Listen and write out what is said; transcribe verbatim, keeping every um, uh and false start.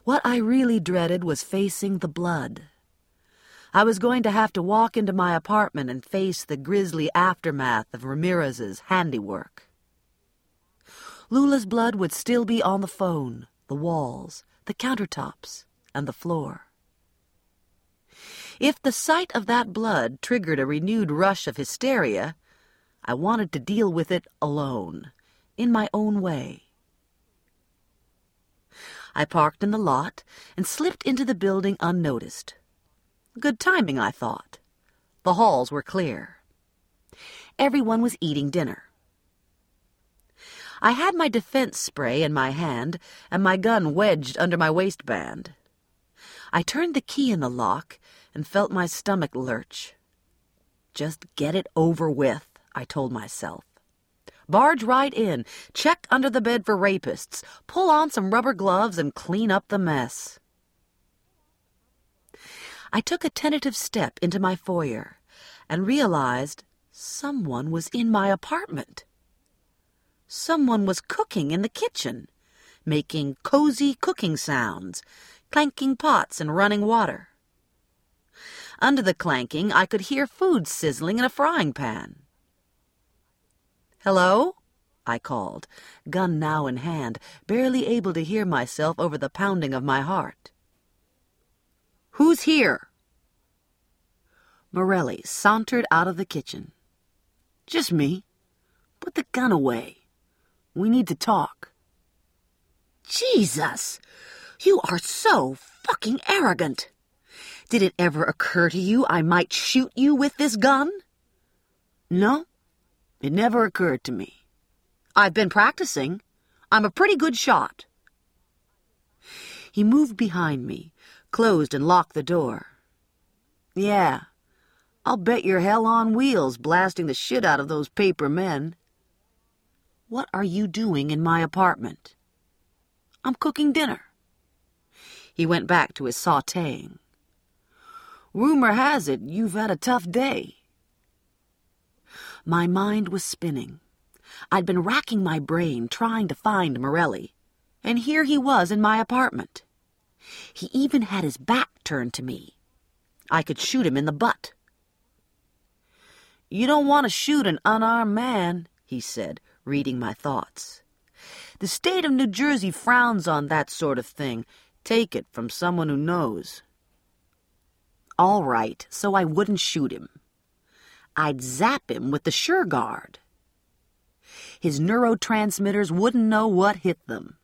What I really dreaded was facing the blood. I was going to have to walk into my apartment and face the grisly aftermath of Ramirez's handiwork. Lula's blood would still be on the phone, the walls, the countertops, and the floor. If the sight of that blood triggered a renewed rush of hysteria, I wanted to deal with it alone, in my own way. I parked in the lot and slipped into the building unnoticed. Good timing, I thought. The halls were clear. Everyone was eating dinner. I had my defense spray in my hand and my gun wedged under my waistband. I turned the key in the lock and felt my stomach lurch. Just get it over with, I told myself. Barge right in, check under the bed for rapists, pull on some rubber gloves and clean up the mess. I took a tentative step into my foyer and realized someone was in my apartment. Someone was cooking in the kitchen, making cozy cooking sounds, clanking pots and running water. Under the clanking, I could hear food sizzling in a frying pan. "Hello?" I called, gun now in hand, barely able to hear myself over the pounding of my heart. "Who's here?" Morelli sauntered out of the kitchen. "Just me. Put the gun away. We need to talk." "Jesus! You are so fucking arrogant. Did it ever occur to you I might shoot you with this gun?" "No, it never occurred to me. I've been practicing. I'm a pretty good shot." He moved behind me, closed and locked the door. "Yeah, I'll bet you're hell on wheels blasting the shit out of those paper men." "What are you doing in my apartment?" "I'm cooking dinner." He went back to his sautéing. "Rumor has it you've had a tough day." My mind was spinning. I'd been racking my brain trying to find Morelli, and here he was in my apartment. He even had his back turned to me. I could shoot him in the butt. "You don't want to shoot an unarmed man," he said, reading my thoughts. "The state of New Jersey frowns on that sort of thing. Take it from someone who knows." All right, so I wouldn't shoot him. I'd zap him with the SureGuard. His neurotransmitters wouldn't know what hit them.